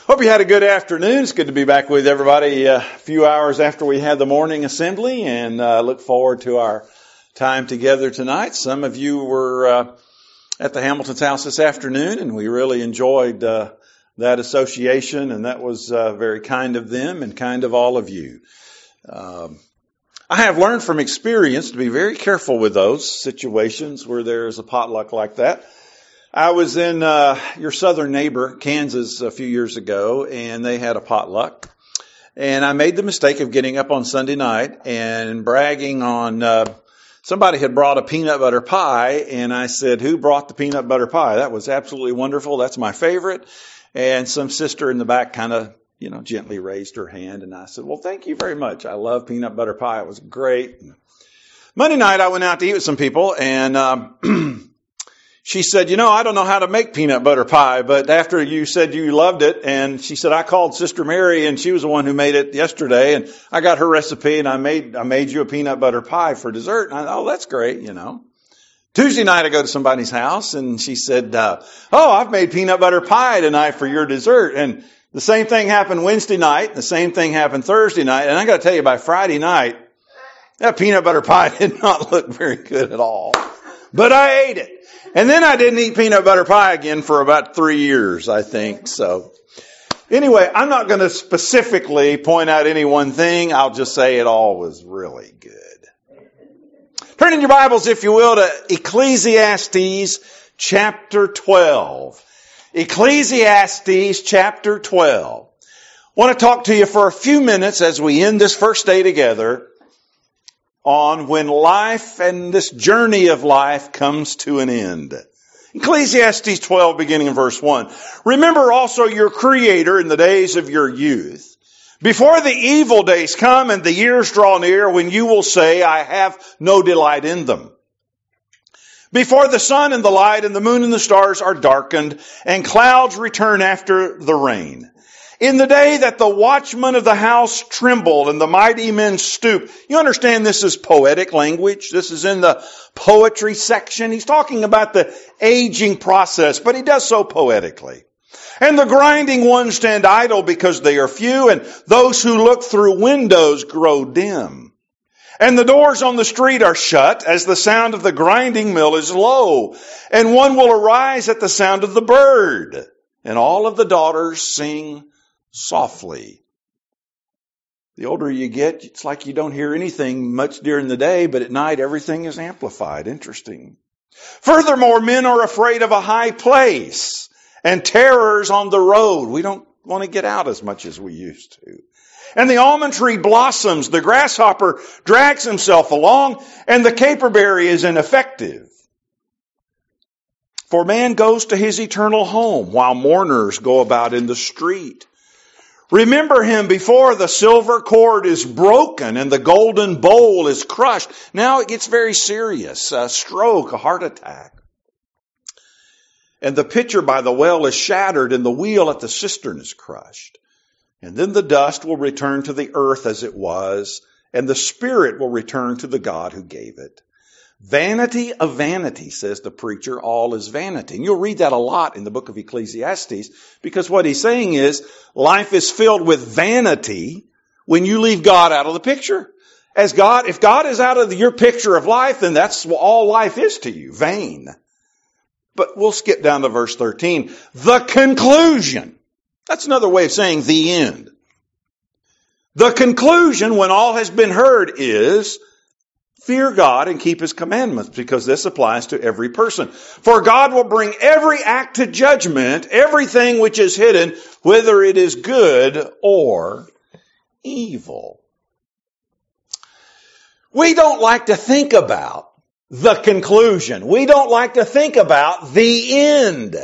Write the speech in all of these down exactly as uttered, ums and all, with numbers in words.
Hope you had a good afternoon. It's good to be back with everybody a few hours after we had the morning assembly, and uh, look forward to our time together tonight. Some of you were uh, at the Hamilton's house this afternoon, and we really enjoyed uh, that association, and that was uh, very kind of them and kind of all of you. Um, I have learned from experience to be very careful with those situations where there's a potluck like that. I was in uh, your southern neighbor, Kansas, a few years ago, and they had a potluck. And I made the mistake of getting up on Sunday night and bragging on, uh, somebody had brought a peanut butter pie, and I said, who brought the peanut butter pie? That was absolutely wonderful. That's my favorite. And some sister in the back kind of, you know, gently raised her hand, and I said, well, thank you very much. I love peanut butter pie. It was great. Monday night, I went out to eat with some people, and um she said, you know, I don't know how to make peanut butter pie, but after you said you loved it, and she said, I called Sister Mary, and she was the one who made it yesterday, and I got her recipe, and I made I made you a peanut butter pie for dessert. And I thought, oh, that's great, you know. Tuesday night, I go to somebody's house, and she said, uh, oh, I've made peanut butter pie tonight for your dessert. And the same thing happened Wednesday night, the same thing happened Thursday night, and I got to tell you, by Friday night, that peanut butter pie did not look very good at all. But I ate it. And then I didn't eat peanut butter pie again for about three years, I think. So anyway, I'm not going to specifically point out any one thing. I'll just say it all was really good. Turn in your Bibles, if you will, to Ecclesiastes chapter twelve. Ecclesiastes chapter twelve. I want to talk to you for a few minutes as we end this first day together on when life and this journey of life comes to an end. Ecclesiastes twelve, beginning in verse one. Remember also your Creator in the days of your youth, before the evil days come and the years draw near, when you will say, I have no delight in them. Before the sun and the light and the moon and the stars are darkened, and clouds return after the rain. In the day that the watchmen of the house trembled and the mighty men stoop. You understand this is poetic language. This is in the poetry section. He's talking about the aging process, but he does so poetically. And the grinding ones stand idle because they are few, and those who look through windows grow dim. And the doors on the street are shut as the sound of the grinding mill is low. And one will arise at the sound of the bird. And all of the daughters sing softly. The older you get, it's like you don't hear anything much during the day, but at night everything is amplified. Interesting. Furthermore, men are afraid of a high place and terrors on the road. We don't want to get out as much as we used to. And the almond tree blossoms, the grasshopper drags himself along, and the caperberry is ineffective. For man goes to his eternal home, while mourners go about in the street. Remember him before the silver cord is broken and the golden bowl is crushed. Now it gets very serious. A stroke, a heart attack. And the pitcher by the well is shattered and the wheel at the cistern is crushed. And then the dust will return to the earth as it was, and the spirit will return to the God who gave it. Vanity of vanity, says the preacher, all is vanity. And you'll read that a lot in the book of Ecclesiastes, because what he's saying is life is filled with vanity when you leave God out of the picture. As God, if God is out of your picture of life, then that's all life is to you, vain. But we'll skip down to verse thirteen. The conclusion. That's another way of saying the end. The conclusion, when all has been heard, is fear God and keep His commandments, because this applies to every person. For God will bring every act to judgment, everything which is hidden, whether it is good or evil. We don't like to think about the conclusion. We don't like to think about the end.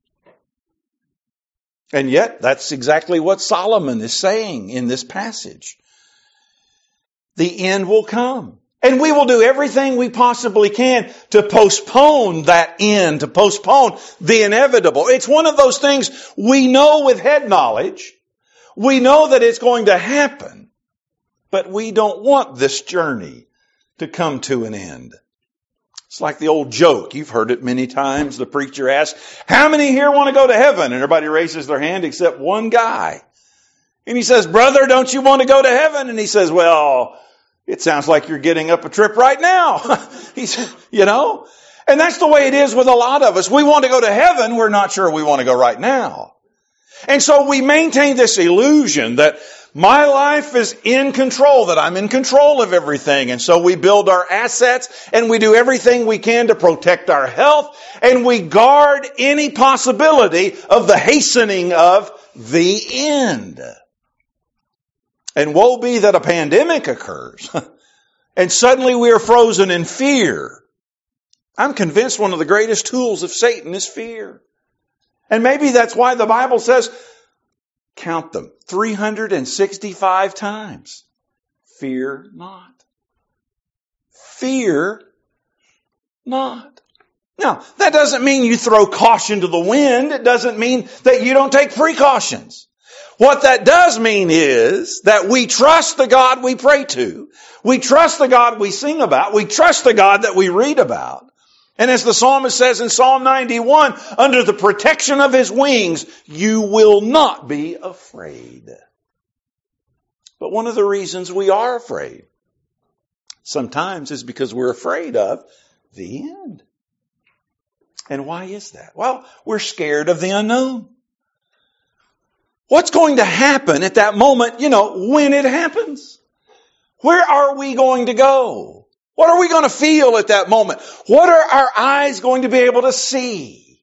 And yet, that's exactly what Solomon is saying in this passage. The end will come. And we will do everything we possibly can to postpone that end, to postpone the inevitable. It's one of those things we know with head knowledge. We know that it's going to happen. But we don't want this journey to come to an end. It's like the old joke. You've heard it many times. The preacher asks, how many here want to go to heaven? And everybody raises their hand except one guy. And he says, brother, don't you want to go to heaven? And he says, well, it sounds like you're getting up a trip right now. He said, you know, and that's the way it is with a lot of us. We want to go to heaven. We're not sure we want to go right now. And so we maintain this illusion that my life is in control, that I'm in control of everything. And so we build our assets and we do everything we can to protect our health, and we guard any possibility of the hastening of the end. And woe be that a pandemic occurs and suddenly we are frozen in fear. I'm convinced one of the greatest tools of Satan is fear. And maybe that's why the Bible says, count them, three hundred sixty-five times. Fear not. Fear not. Now, that doesn't mean you throw caution to the wind. It doesn't mean that you don't take precautions. What that does mean is that we trust the God we pray to. We trust the God we sing about. We trust the God that we read about. And as the psalmist says in Psalm ninety-one, under the protection of His wings, you will not be afraid. But one of the reasons we are afraid sometimes is because we're afraid of the end. And why is that? Well, we're scared of the unknown. What's going to happen at that moment, you know, when it happens? Where are we going to go? What are we going to feel at that moment? What are our eyes going to be able to see?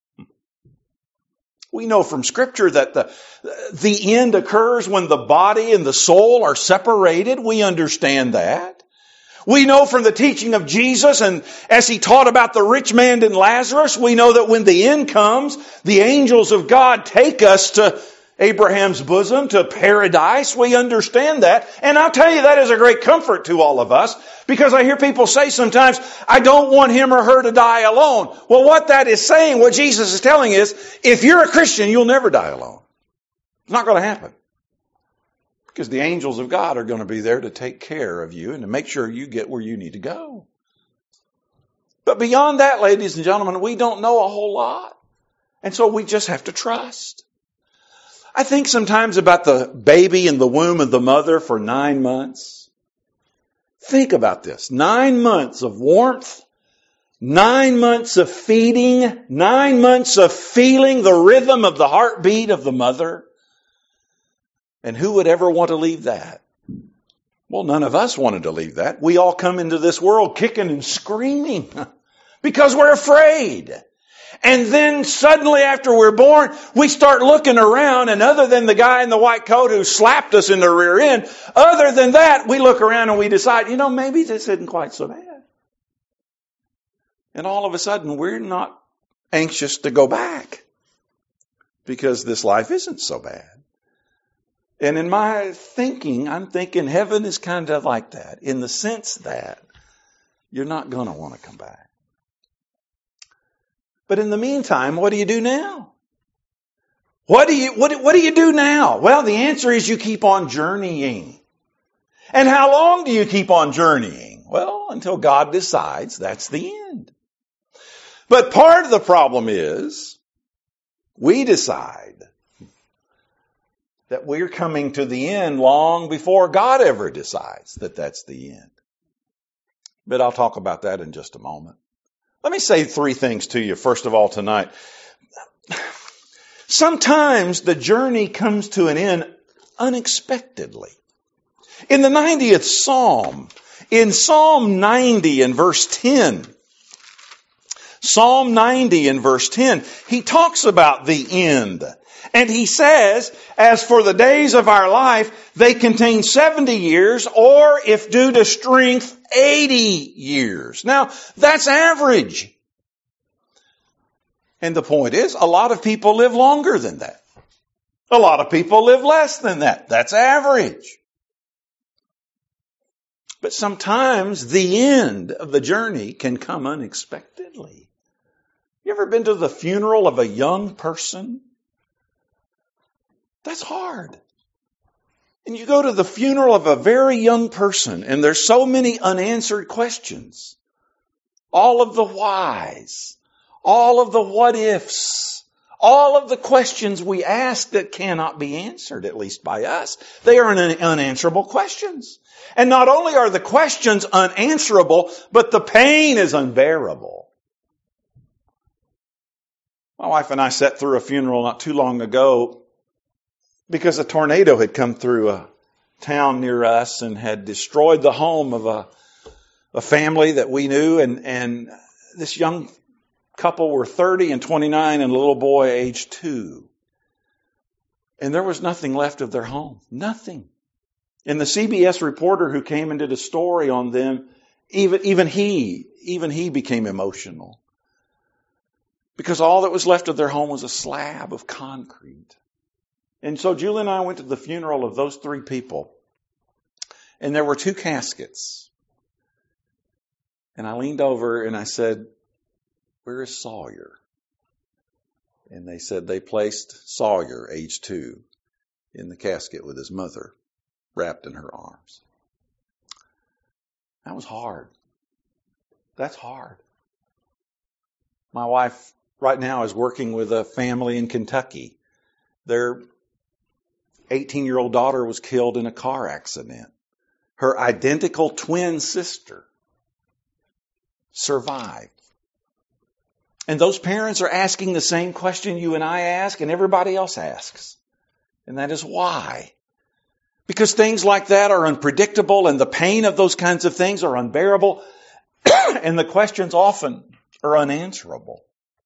We know from Scripture that the, the end occurs when the body and the soul are separated. We understand that. We know from the teaching of Jesus, and as He taught about the rich man and Lazarus, we know that when the end comes, the angels of God take us to Abraham's bosom, to paradise. We understand that. And I'll tell you, that is a great comfort to all of us, because I hear people say sometimes, I don't want him or her to die alone. Well, what that is saying, what Jesus is telling is, if you're a Christian, you'll never die alone. It's not going to happen. Because the angels of God are going to be there to take care of you and to make sure you get where you need to go. But beyond that, ladies and gentlemen, we don't know a whole lot. And so we just have to trust. I think sometimes about the baby in the womb of the mother for nine months. Think about this. Nine months of warmth, nine months of feeding, nine months of feeling the rhythm of the heartbeat of the mother. And who would ever want to leave that? Well, none of us wanted to leave that. We all come into this world kicking and screaming because we're afraid. And then suddenly after we're born, we start looking around, and other than the guy in the white coat who slapped us in the rear end, other than that, we look around and we decide, you know, maybe this isn't quite so bad. And all of a sudden, we're not anxious to go back because this life isn't so bad. And in my thinking, I'm thinking heaven is kind of like that, in the sense that you're not going to want to come back. But in the meantime, what do you do now? What do you, what, what do you do now? Well, the answer is you keep on journeying. And how long do you keep on journeying? Well, until God decides that's the end. But part of the problem is we decide that we're coming to the end long before God ever decides that that's the end. But I'll talk about that in just a moment. Let me say three things to you, first of all, tonight. Sometimes the journey comes to an end unexpectedly. In the ninetieth Psalm, in Psalm ninety and verse ten, Psalm ninety and verse ten, he talks about the end. And he says, as for the days of our life, they contain seventy years, or if due to strength, eighty years. Now, that's average. And the point is, a lot of people live longer than that. A lot of people live less than that. That's average. But sometimes the end of the journey can come unexpectedly. You ever been to the funeral of a young person? That's hard. And you go to the funeral of a very young person, and there's so many unanswered questions. all of the whys, all of the what ifs, all of the questions we ask that cannot be answered, at least by us. They are unanswerable questions. And not only are the questions unanswerable, but the pain is unbearable. My wife and I sat through a funeral not too long ago because a tornado had come through a town near us and had destroyed the home of a, a family that we knew. And, and this young couple were thirty and twenty-nine and a little boy age two. And there was nothing left of their home. Nothing. And the C B S reporter who came and did a story on them, even, even he, even he became emotional. Because all that was left of their home was a slab of concrete. And so Julie and I went to the funeral of those three people. And there were two caskets. And I leaned over and I said, "Where is Sawyer?" And they said they placed Sawyer, age two, in the casket with his mother, wrapped in her arms. That was hard. That's hard. My wife right now is working with a family in Kentucky. Their eighteen-year-old daughter was killed in a car accident. Her identical twin sister survived. And those parents are asking the same question you and I ask and everybody else asks. And that is why. Because things like that are unpredictable and the pain of those kinds of things are unbearable. And the questions often are unanswerable.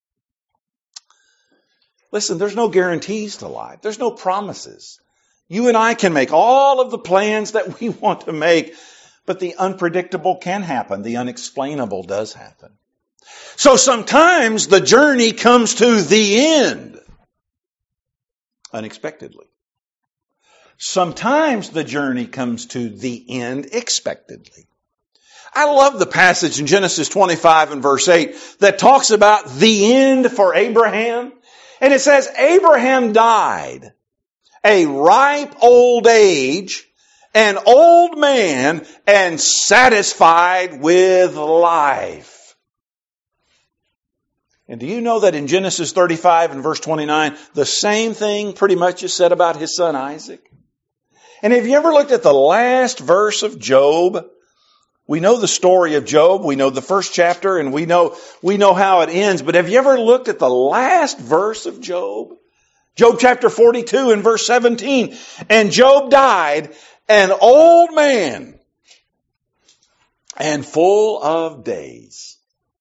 Listen, there's no guarantees to life. There's no promises. You and I can make all of the plans that we want to make, but the unpredictable can happen. The unexplainable does happen. So sometimes the journey comes to the end unexpectedly. Sometimes the journey comes to the end expectedly. I love the passage in Genesis twenty-five and verse eight that talks about the end for Abraham. And it says, Abraham died a ripe old age, an old man, and satisfied with life. And do you know that in Genesis thirty-five and verse twenty-nine, the same thing pretty much is said about his son Isaac? And have you ever looked at the last verse of Job? We know the story of Job. We know the first chapter and we know, we know how it ends. But have you ever looked at the last verse of Job? Job chapter forty-two and verse seventeen. And Job died an old man and full of days.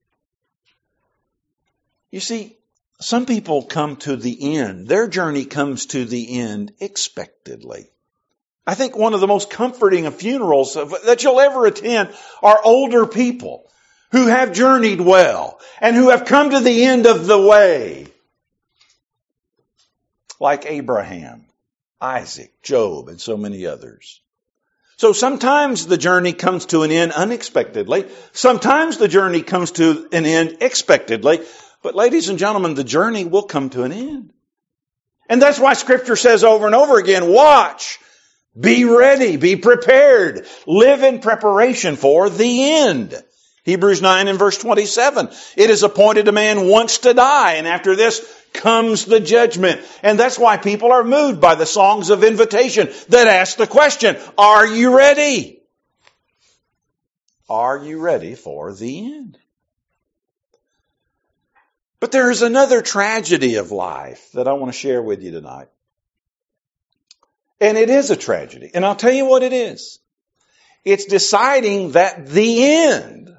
You see, some people come to the end. Their journey comes to the end expectedly. I think one of the most comforting of funerals that you'll ever attend are older people who have journeyed well and who have come to the end of the way. Like Abraham, Isaac, Job, and so many others. So sometimes the journey comes to an end unexpectedly. Sometimes the journey comes to an end expectedly. But ladies and gentlemen, the journey will come to an end. And that's why Scripture says over and over again, watch. Be ready, be prepared, live in preparation for the end. Hebrews nine and verse twenty-seven. It is appointed a man once to die, and after this comes the judgment. And that's why people are moved by the songs of invitation that ask the question, are you ready? Are you ready for the end? But there is another tragedy of life that I want to share with you tonight. And it is a tragedy. And I'll tell you what it is. It's deciding that the end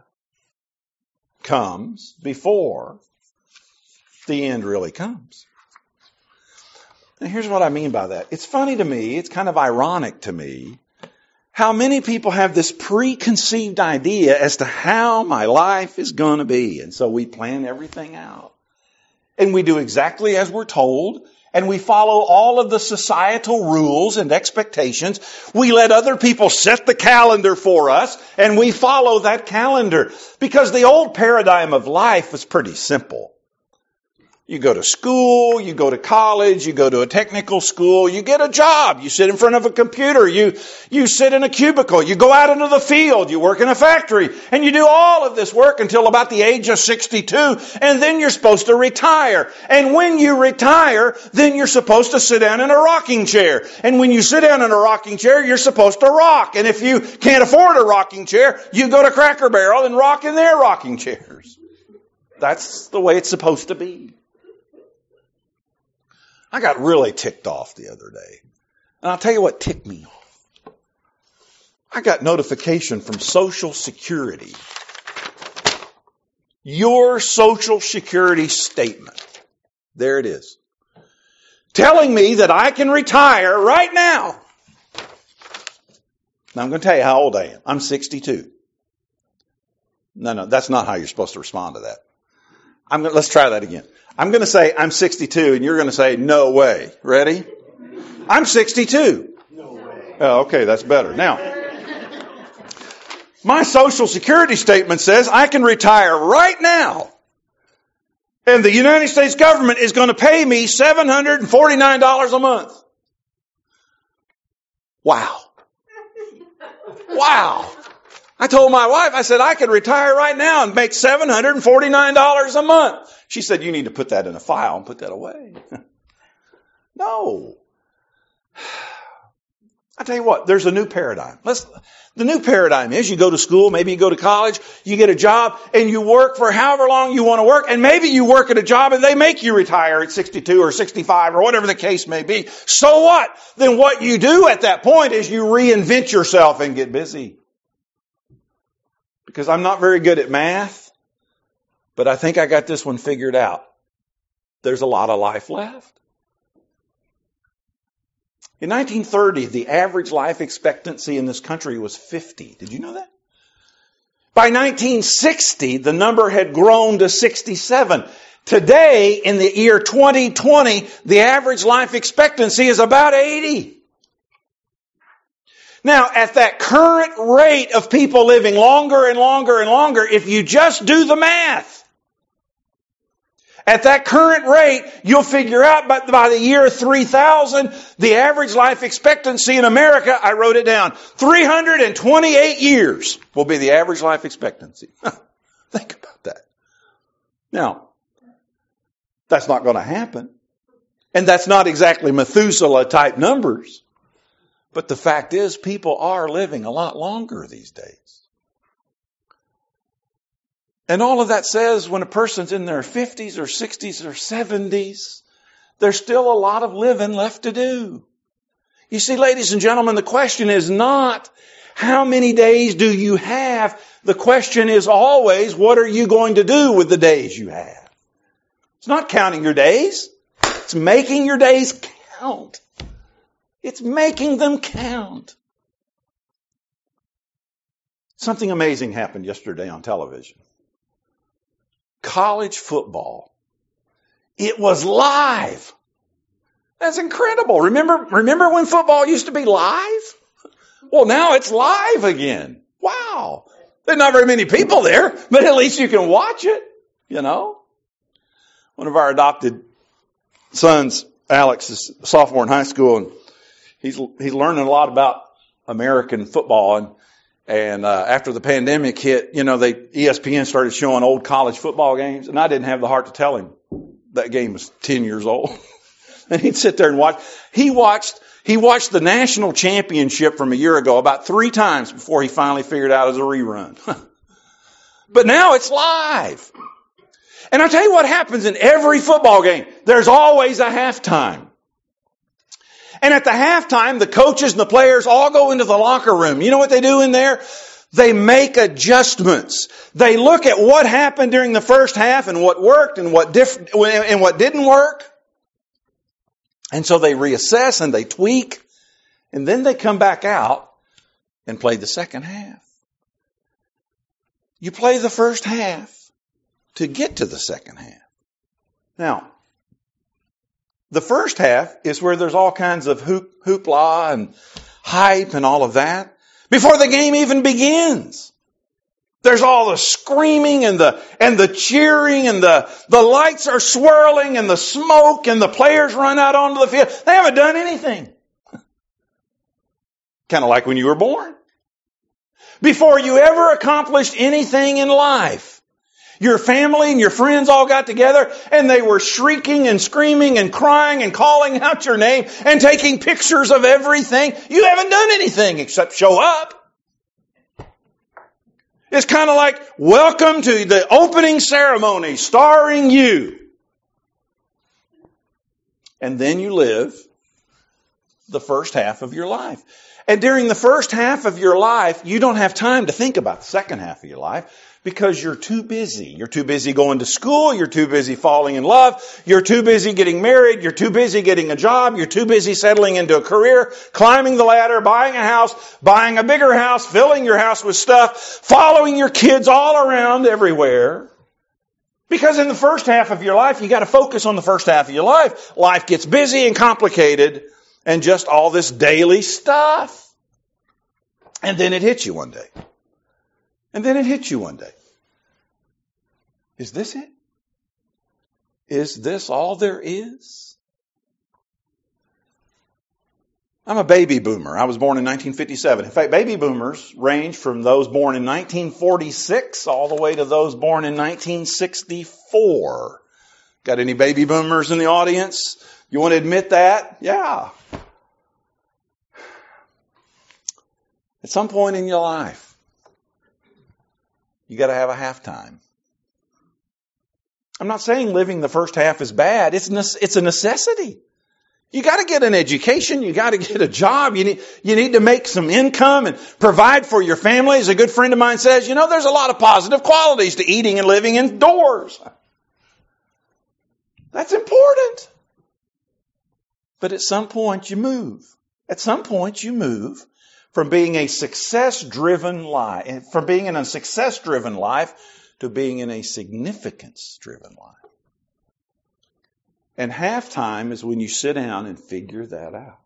comes before the end really comes. Now here's what I mean by that. It's funny to me, it's kind of ironic to me, how many people have this preconceived idea as to how my life is going to be. And so we plan everything out. And we do exactly as we're told. And we follow all of the societal rules and expectations. We let other people set the calendar for us, and we follow that calendar. Because the old paradigm of life was pretty simple. You go to school, you go to college, you go to a technical school, you get a job, you sit in front of a computer, you, you sit in a cubicle, you go out into the field, you work in a factory, and you do all of this work until about the age of sixty-two, and then you're supposed to retire. And when you retire, then you're supposed to sit down in a rocking chair. And when you sit down in a rocking chair, you're supposed to rock. And if you can't afford a rocking chair, you go to Cracker Barrel and rock in their rocking chairs. That's the way it's supposed to be. I got really ticked off the other day. And I'll tell you what ticked me off. I got notification from Social Security. Your Social Security statement. There it is. Telling me that I can retire right now. Now I'm going to tell you how old I am. I'm sixty-two. No, no, that's not how you're supposed to respond to that. I'm going to, let's try that again. I'm going to say I'm sixty-two, and you're going to say, no way. Ready? I'm sixty-two. No way. Oh, okay, that's better. Now, my Social Security statement says I can retire right now. And the United States government is going to pay me seven hundred forty-nine dollars a month. Wow. Wow. I told my wife, I said, I could retire right now and make seven hundred forty-nine dollars a month. She said, you need to put that in a file and put that away. No. I tell you what, there's a new paradigm. Let's, the new paradigm is you go to school, maybe you go to college, you get a job, and you work for however long you want to work, and maybe you work at a job and they make you retire at sixty-two or sixty-five or whatever the case may be. So what? Then what you do at that point is you reinvent yourself and get busy. Because I'm not very good at math, but I think I got this one figured out. There's a lot of life left. In nineteen thirty, the average life expectancy in this country was fifty. Did you know that? By nineteen sixty, the number had grown to sixty-seven. Today, in the year twenty twenty, the average life expectancy is about eighty. Now, at that current rate of people living longer and longer and longer, if you just do the math, at that current rate, you'll figure out by, by the year three thousand, the average life expectancy in America, I wrote it down, three hundred twenty-eight years will be the average life expectancy. Think about that. Now, that's not going to happen. And that's not exactly Methuselah-type numbers. But the fact is, people are living a lot longer these days. And all of that says when a person's in their fifties or sixties or seventies, there's still a lot of living left to do. You see, ladies and gentlemen, the question is not how many days do you have? The question is always, what are you going to do with the days you have? It's not counting your days. It's making your days count. It's making them count. Something amazing happened yesterday on television. College football. It was live. That's incredible. Remember, remember when football used to be live? Well, now it's live again. Wow. There's not very many people there, but at least you can watch it, you know. One of our adopted sons, Alex, is a sophomore in high school, and He's he's learning a lot about American football, and and uh, after the pandemic hit, you know, they E S P N started showing old college football games, and I didn't have the heart to tell him that game was ten years old. And he'd sit there and watch. He watched he watched the national championship from a year ago about three times before he finally figured out it was a rerun. But now it's live, and I tell you what happens in every football game. There's always a halftime. And at the halftime, the coaches and the players all go into the locker room. You know what they do in there? They make adjustments. They look at what happened during the first half and what worked and what diff- and what didn't work. And so they reassess and they tweak. And then they come back out and play the second half. You play the first half to get to the second half. Now, the first half is where there's all kinds of hoop, hoopla and hype and all of that before the game even begins. There's all the screaming and the, and the cheering and the, the lights are swirling and the smoke and the players run out onto the field. They haven't done anything. Kind of like when you were born. Before you ever accomplished anything in life, your family and your friends all got together and they were shrieking and screaming and crying and calling out your name and taking pictures of everything. You haven't done anything except show up. It's kind of like, welcome to the opening ceremony starring you. And then you live the first half of your life. And during the first half of your life, you don't have time to think about the second half of your life because you're too busy. You're too busy going to school. You're too busy falling in love. You're too busy getting married. You're too busy getting a job. You're too busy settling into a career, climbing the ladder, buying a house, buying a bigger house, filling your house with stuff, following your kids all around everywhere. Because in the first half of your life, you got to focus on the first half of your life. Life gets busy and complicated and just all this daily stuff. And then it hits you one day. And then it hits you one day. Is this it? Is this all there is? I'm a baby boomer. I was born in nineteen fifty-seven. In fact, baby boomers range from those born in nineteen forty-six all the way to those born in nineteen sixty-four. Got any baby boomers in the audience? You want to admit that? Yeah. At some point in your life, you got to have a halftime. I'm not saying living the first half is bad. It's it's a necessity. You got to get an education. You got to get a job. You need you need to make some income and provide for your family. As a good friend of mine says, you know, there's a lot of positive qualities to eating and living indoors. That's important. But at some point you move. At some point you move from being a success-driven life, from being in a success-driven life to being in a significance-driven life. And halftime is when you sit down and figure that out.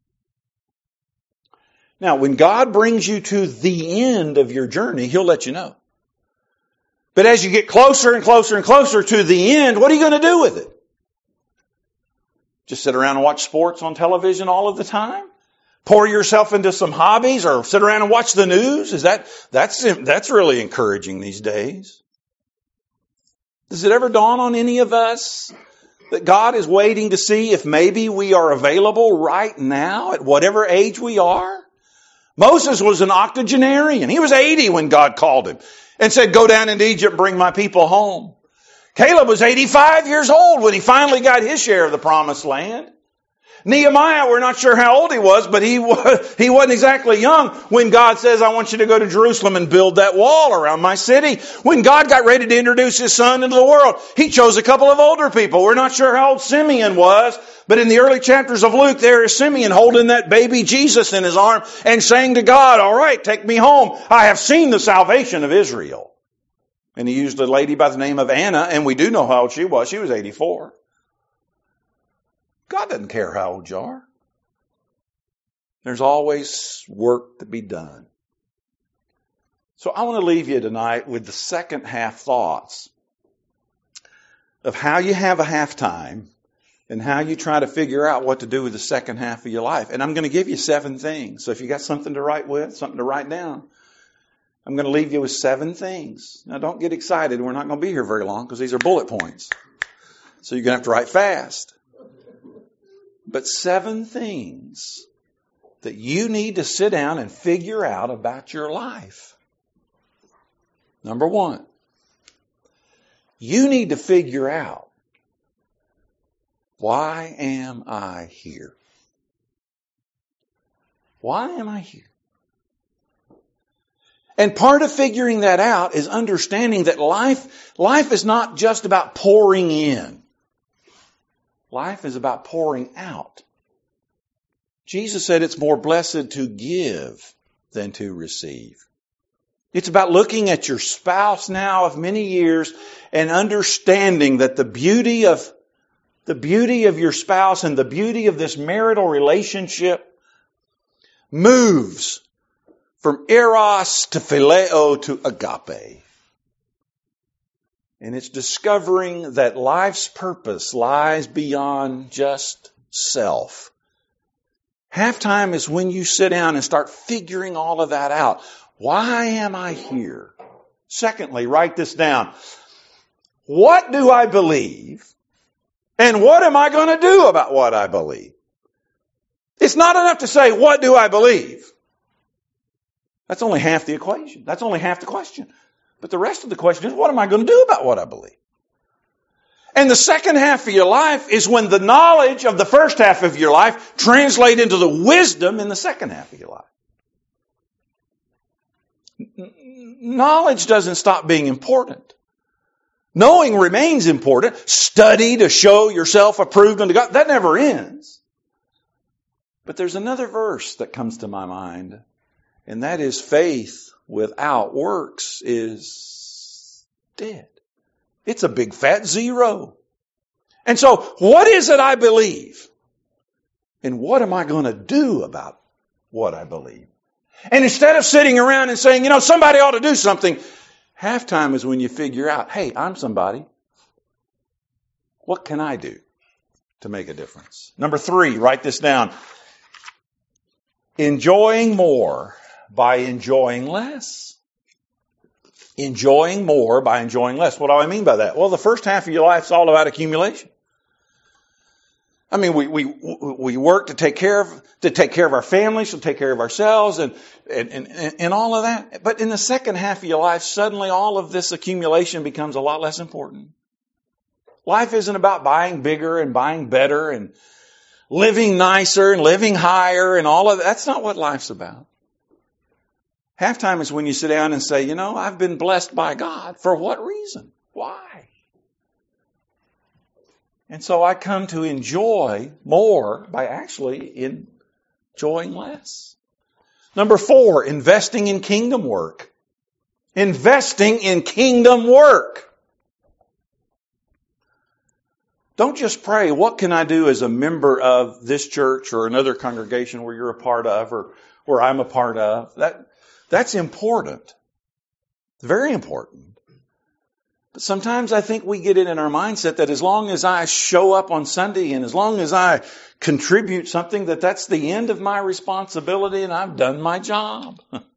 Now, when God brings you to the end of your journey, He'll let you know. But as you get closer and closer and closer to the end, what are you going to do with it? Just sit around and watch sports on television all of the time? Pour yourself into some hobbies or sit around and watch the news? Is that, that's, that's really encouraging these days. Does it ever dawn on any of us that God is waiting to see if maybe we are available right now at whatever age we are? Moses was an octogenarian. He was eighty when God called him and said, go down into Egypt and bring my people home. Caleb was eighty-five years old when he finally got his share of the promised land. Nehemiah, we're not sure how old he was, but he was, he wasn't exactly young when God says, I want you to go to Jerusalem and build that wall around my city. When God got ready to introduce His Son into the world, He chose a couple of older people. We're not sure how old Simeon was, but in the early chapters of Luke, there is Simeon holding that baby Jesus in his arm and saying to God, all right, take me home. I have seen the salvation of Israel. And he used a lady by the name of Anna, and we do know how old she was. She was eighty-four. God doesn't care how old you are. There's always work to be done. So I want to leave you tonight with the second half thoughts of how you have a halftime and how you try to figure out what to do with the second half of your life. And I'm going to give you seven things. So if you got something to write with, something to write down, I'm going to leave you with seven things. Now don't get excited. We're not going to be here very long because these are bullet points. So you're going to have to write fast. But seven things that you need to sit down and figure out about your life. Number one, you need to figure out, why am I here? Why am I here? And part of figuring that out is understanding that life, life is not just about pouring in. Life is about pouring out. Jesus said it's more blessed to give than to receive. It's about looking at your spouse now of many years and understanding that the beauty of the beauty of your spouse and the beauty of this marital relationship moves From eros to phileo to agape. And it's discovering that life's purpose lies beyond just self. Halftime is when you sit down and start figuring all of that out. Why am I here? Secondly, write this down. What do I believe? And what am I going to do about what I believe? It's not enough to say, what do I believe? That's only half the equation. That's only half the question. But the rest of the question is, what am I going to do about what I believe? And the second half of your life is when the knowledge of the first half of your life translate into the wisdom in the second half of your life. Knowledge doesn't stop being important. Knowing remains important. Study to show yourself approved unto God. That never ends. But there's another verse that comes to my mind, and that is faith without works is dead. It's a big fat zero. And so, what is it I believe? And what am I going to do about what I believe? And instead of sitting around and saying, you know, somebody ought to do something, halftime is when you figure out, hey, I'm somebody. What can I do to make a difference? Number three, write this down. Enjoying more by enjoying less. Enjoying more by enjoying less. What do I mean by that? Well, the first half of your life is all about accumulation. I mean, we we we work to take care of to take care of our families, to take care of ourselves, and and and, and all of that. But in the second half of your life, suddenly all of this accumulation becomes a lot less important. Life isn't about buying bigger and buying better and living nicer and living higher and all of that. That's not what life's about. Halftime is when you sit down and say, you know, I've been blessed by God. For what reason? Why? And so I come to enjoy more by actually enjoying less. Number four, investing in kingdom work. Investing in kingdom work. Don't just pray, what can I do as a member of this church or another congregation where you're a part of or where I'm a part of. That That's important. Very important. But sometimes I think we get it in our mindset that as long as I show up on Sunday and as long as I contribute something, that that's the end of my responsibility and I've done my job.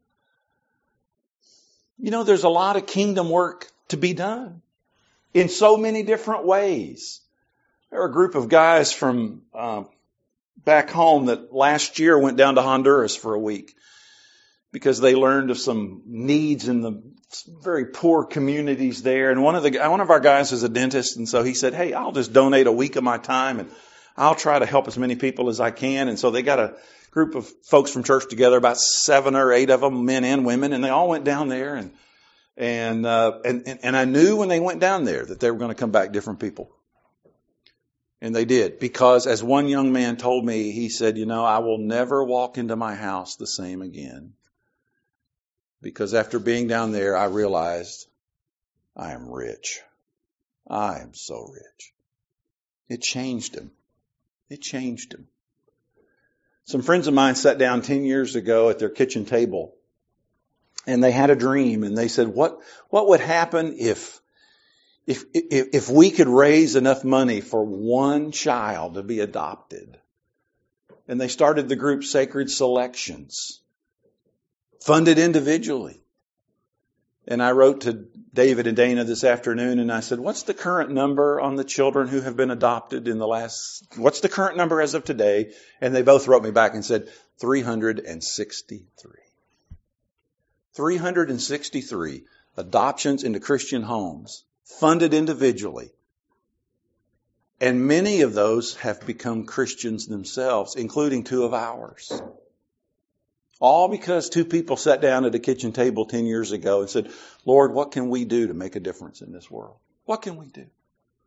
You know, there's a lot of kingdom work to be done in so many different ways. There are a group of guys from uh, back home that last year went down to Honduras for a week because they learned of some needs in the very poor communities there. And one of the one of our guys is a dentist, and so he said, hey, I'll just donate a week of my time and I'll try to help as many people as I can. And so they got a group of folks from church together, about seven or eight of them, men and women, and they all went down there. And and uh, and, and, and I knew when they went down there that they were going to come back different people. And they did, because as one young man told me, he said, you know, I will never walk into my house the same again. Because after being down there, I realized I am rich. I am so rich. It changed him. It changed him. Some friends of mine sat down ten years ago at their kitchen table, and they had a dream, and they said, what, what would happen if If, if, if we could raise enough money for one child to be adopted? And they started the group Sacred Selections, funded individually. And I wrote to David and Dana this afternoon and I said, what's the current number on the children who have been adopted in the last, what's the current number as of today? And they both wrote me back and said, three hundred sixty-three. three hundred sixty-three adoptions into Christian homes, funded individually. And many of those have become Christians themselves, including two of ours. All because two people sat down at a kitchen table ten years ago and said, Lord, what can we do to make a difference in this world? What can we do?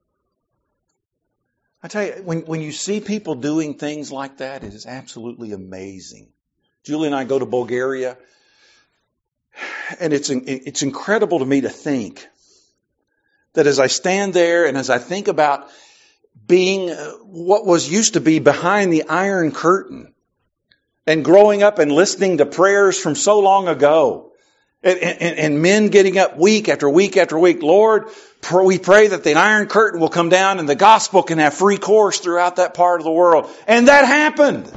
I tell you, when, when you see people doing things like that, it is absolutely amazing. Julie and I go to Bulgaria, and it's, it's incredible to me to think that as I stand there and as I think about being what was used to be behind the Iron Curtain, and growing up and listening to prayers from so long ago. And, and, and men getting up week after week after week. Lord, we pray that the Iron Curtain will come down and the gospel can have free course throughout that part of the world. And that happened.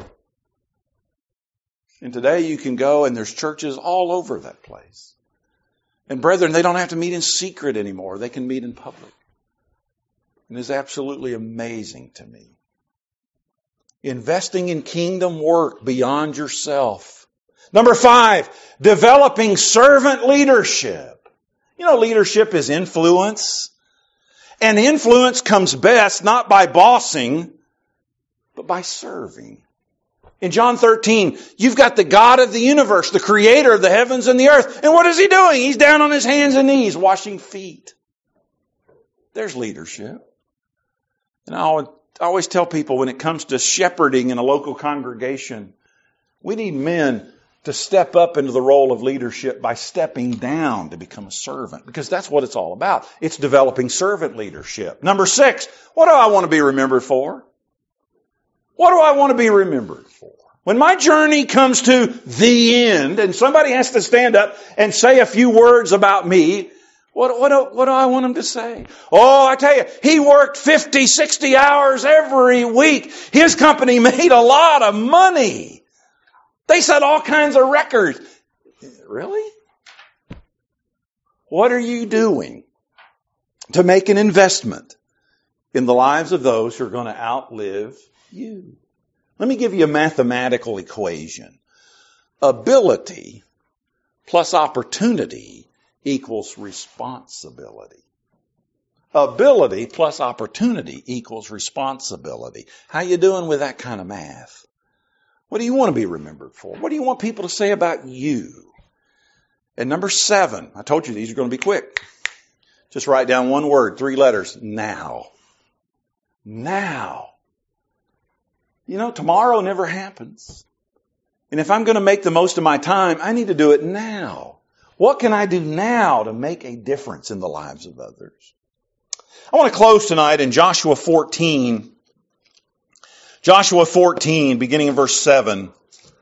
And today you can go and there's churches all over that place. And brethren, they don't have to meet in secret anymore. They can meet in public. And it's absolutely amazing to me. Investing in kingdom work beyond yourself. Number five, developing servant leadership. You know, leadership is influence. And influence comes best not by bossing, but by serving. In John thirteen, you've got the God of the universe, the creator of the heavens and the earth. And what is he doing? He's down on his hands and knees washing feet. There's leadership. And I always tell people when it comes to shepherding in a local congregation, we need men to step up into the role of leadership by stepping down to become a servant. Because that's what it's all about. It's developing servant leadership. Number six, what do I want to be remembered for? What do I want to be remembered for? When my journey comes to the end and somebody has to stand up and say a few words about me, what, what, do, what do I want them to say? Oh, I tell you, he worked fifty, sixty hours every week. His company made a lot of money. They set all kinds of records. Really? What are you doing to make an investment in the lives of those who are going to outlive you? Let me give you a mathematical equation. Ability plus opportunity equals responsibility. Ability plus opportunity equals responsibility. How you doing with that kind of math? What do you want to be remembered for? What do you want people to say about you? And number seven, I told you these are going to be quick. Just write down one word, three letters, now. Now. You know, tomorrow never happens. And if I'm going to make the most of my time, I need to do it now. What can I do now to make a difference in the lives of others? I want to close tonight in Joshua fourteen. Joshua fourteen, beginning in verse seven.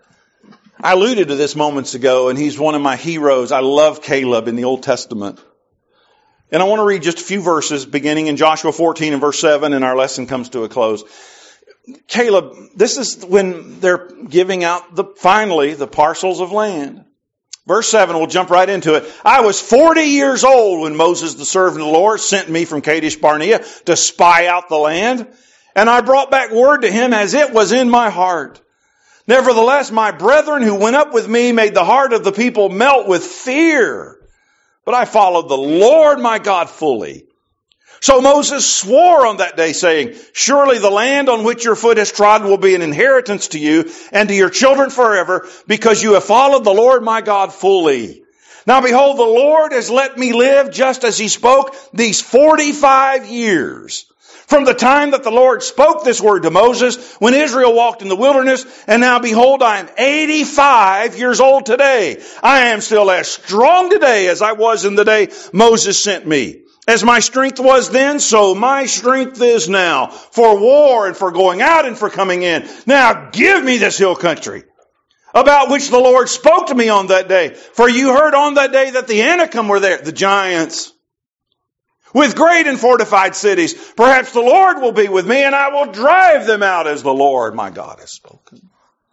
I alluded to this moments ago, and he's one of my heroes. I love Caleb in the Old Testament. And I want to read just a few verses, beginning in Joshua fourteen and verse seven, and our lesson comes to a close. Caleb, this is when they're giving out the finally the parcels of land. Verse seven, we'll jump right into it. I was forty years old when Moses, the servant of the Lord, sent me from Kadesh Barnea to spy out the land. And I brought back word to him as it was in my heart. Nevertheless, my brethren who went up with me made the heart of the people melt with fear. But I followed the Lord my God fully. So Moses swore on that day, saying, surely the land on which your foot has trodden will be an inheritance to you and to your children forever, because you have followed the Lord my God fully. Now behold, the Lord has let me live just as he spoke these forty-five years. From the time that the Lord spoke this word to Moses, when Israel walked in the wilderness, and now behold, I am eighty-five years old today. I am still as strong today as I was in the day Moses sent me. As my strength was then, so my strength is now, for war and for going out and for coming in. Now give me this hill country, about which the Lord spoke to me on that day. For you heard on that day that the Anakim were there, the giants, with great and fortified cities. Perhaps the Lord will be with me, and I will drive them out as the Lord my God has spoken.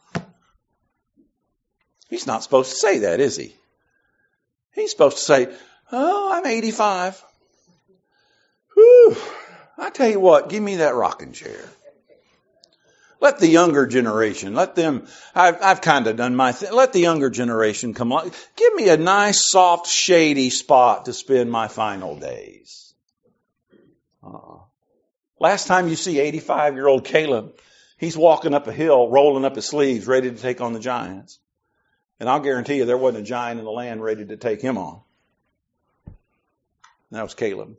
He's not supposed to say that, is he? He's supposed to say, oh, I'm eighty-five. Whew. I tell you what, give me that rocking chair. Let the younger generation, let them, I've, I've kind of done my thing. Let the younger generation come along. Give me a nice, soft, shady spot to spend my final days. Uh-uh. Last time you see eighty-five-year-old Caleb, he's walking up a hill, rolling up his sleeves, ready to take on the giants. And I'll guarantee you there wasn't a giant in the land ready to take him on. That was Caleb.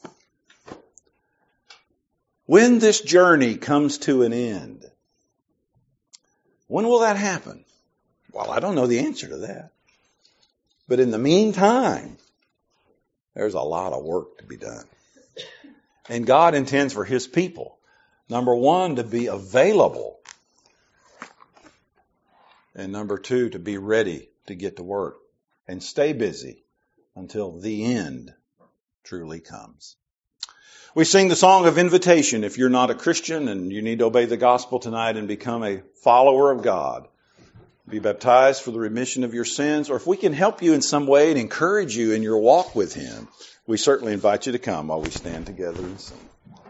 When this journey comes to an end, when will that happen? Well, I don't know the answer to that. But in the meantime, there's a lot of work to be done. And God intends for his people, number one, to be available And number two, to be ready to get to work and stay busy until the end truly comes. We sing the song of invitation. If you're not a Christian and you need to obey the gospel tonight and become a follower of God, be baptized for the remission of your sins, or if we can help you in some way and encourage you in your walk with Him, we certainly invite you to come while we stand together and sing.